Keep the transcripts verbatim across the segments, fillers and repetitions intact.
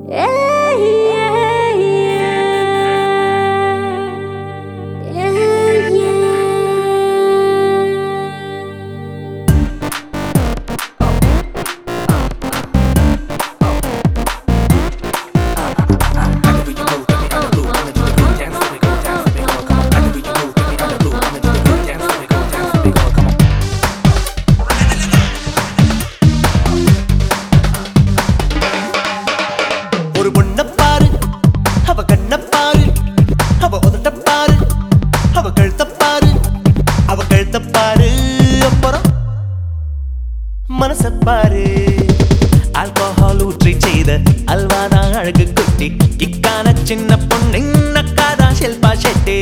மனசப்பாரு alcohol ஊற்றி செய்த Al Wahda அழகு குட்டி கிக்கான சின்ன பொண்ணு நக்காதா ஷில்பா ஷெட்டி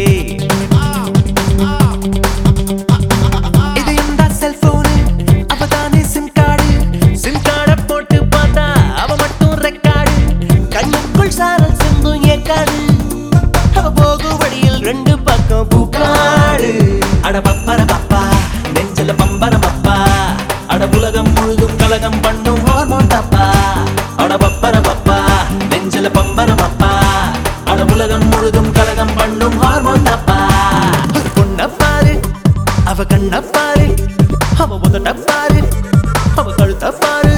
இது இந்த செல்போனு அவதானே சிம் கார்டு சிம் கார்டை போட்டு பார்த்தா அவ மட்டும் ரெக்கார்டு கண்ணுக்குள் சாரல் சிந்தும் ஏக்காடு அவ போகும் வழியில் ரெண்டு பக்கம் பூக்காடு அட பப்பர பப்பா நெஞ்சில பம்பர பப்பா அட உலகம் முழுதும் கலகம் பண்ணும் ஹார்மோன் தப்பா அட பப்பர பப்பா நெஞ்சில பம்பர பப்பா அட உலகம் முழுதும் கலகம் பண்ணும் ஹார்மோன் தப்பா பொண்ண பாரு அவ கண்ண பாரு அவ உதட்ட பாரு அவ கழுத்த பாரு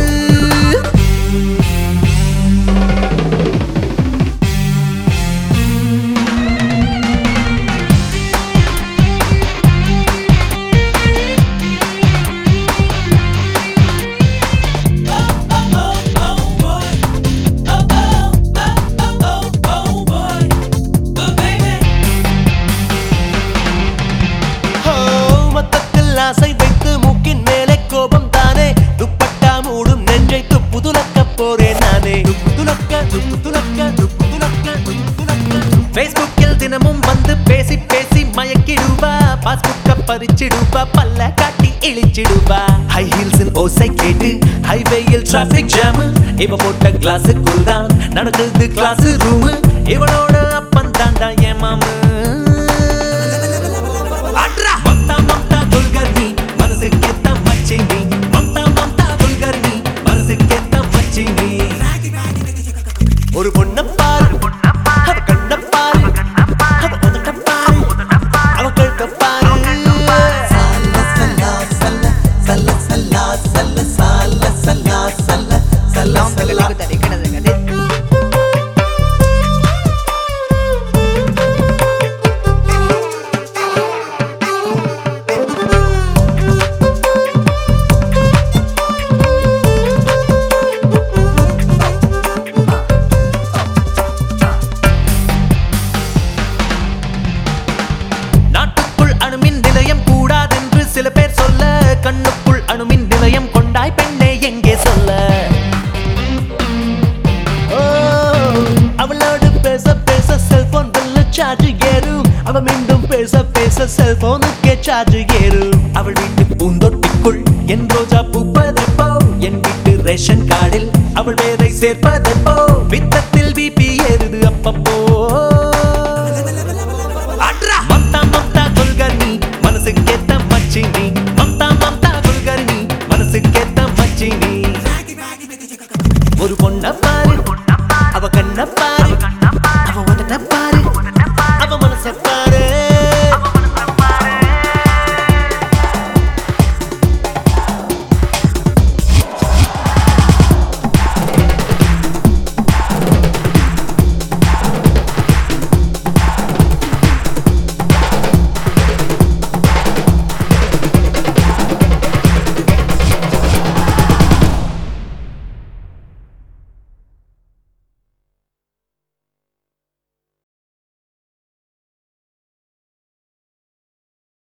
ஆசை வைத்து மூக்கின் மேலே கோபம் தானே துப்பட்டா மூடும் நெஞ்சை துப்பு துலக்க போறேன் நானே துலக்க துப்பு துலக்க துப்பு துலக்க துலக்க ஃபேஸ்புக்கில் தினமும் வந்து பேசி பேசி மயக்கிடுவா பாஸ்புக்க பறிச்சிடுவா பல்ல காட்டி இழிச்சிடுவா ஹை ஹீல்ஸின் ஓசை கேட்டு ஹைவேயில் டிராபிக் ஜாம் இவ போட்ட கிளாஸுக்குள் தான் நடக்குது கிளாஸ் ரூம் இவனோட அப்பன் தாண்டா என் மாமு ஒரு பொண்ண பாரு அவ கண்ண பாரு அவ உதட்ட பாரு அவ கழுத்த பாரு சல்ல சல்லா சல்ல சல்ல சல்லா சல்ல சல்ல சல்லா சல்ல சல்ல சல்லா சில பேர் சொல்ல கண்ணுக்குள் அணுமின் நிலையம் கொண்டாய் பெண்ணே எங்கே சொல்ல அவளோடு பேச பேச செல்போன் பில்லு சார்ஜ் ஏறும் அவ மீண்டும் பேச பேச செல்போனுக்கே சார்ஜ் ஏறும் அவள் வீட்டு பூந்தொட்டிக்குள் என் ரோஜா பூப்பதெப்போ என் வீட்டு ரேஷன் கார்டில் அவள் பேரை சேர்ப்பதெப்போ வித்தத்தில் பிபி ஏறுது அப்பப்போ மம்தா மம்தா கொள்கர்னி மனசுக்கேத்த மச்சினி மம்தா மம்தா கொள்கர்னி மனசுக்கேத்த மச்சினி ஒரு பொண்ண பாரு அவ கண்ண பாரு அவ உதட்ட பாரு அவ மனச பாரு